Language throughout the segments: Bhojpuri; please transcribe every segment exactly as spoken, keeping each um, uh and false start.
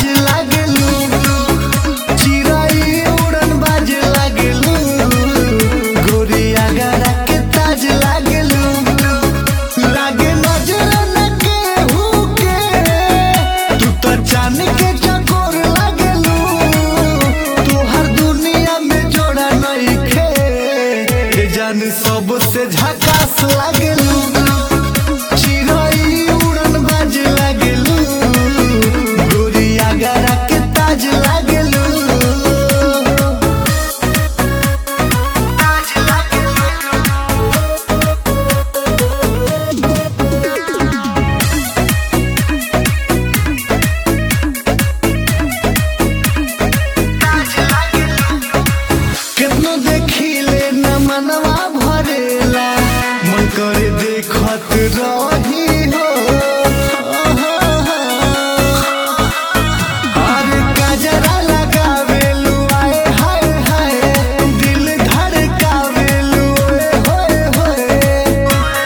लागेलू, चिड़ै उड़न बाज लागेलू, गोरिया गरा के ताज लागेलू। लागे नजर न केहू के, तू तो चांद के चकोर लागेलू, तोहर दुनिया में जोड़ा नइखे, ए जान सबसे झकास लागेलू, चिड़ै उड़न बाज लागेलू, गोरिया गरा के ताज लागेलू, ताज लागेलू। केतनो देखिले न मनवा भरेला, मन करे देखत रही हो। अरे गजरा लगावेलू आए हाय हाय, दिल धड़कावेलू ओए होए होए।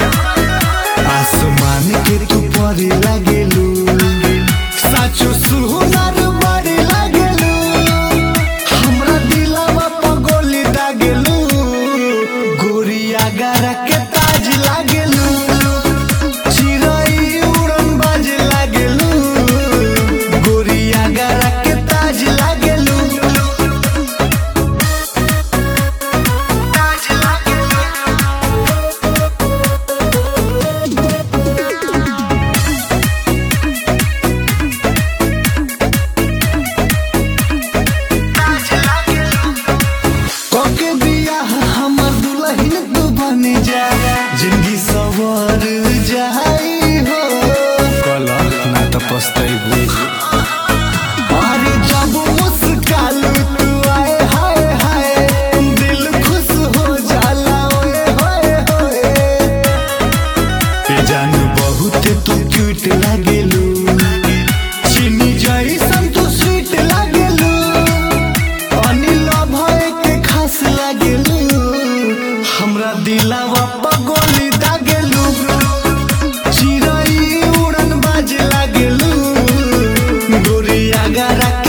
आसमान के तू परी लागेलू, साचो सुहुनर बड़ी लागेलू, हमरा दिलवा पर गोली दागेलू, गोरिया गरा के ताज लागेलू, चिड़ै उड़न बाज लागेलू, गोरिया गरा के ताज लागेलू, ताज लागेलू। कके बियाह हमर दुल्हन तू बन जा, जिंदगी सवर जाई हो, कला ना त पछतैबू। अरे जब मुस्कालू तू आए हाय हाय, दिल खुश हो जाला ओए होए होए। ए जान बहुत तू क्यूट लागेलू, चीनी जैसन तू स्वीट लागेलू, अनिल भय के खास लागेलू, हमरा दिलवा पर गोली दागेलू, चिड़ै उड़न बाज लागेलू, गोरिया गरा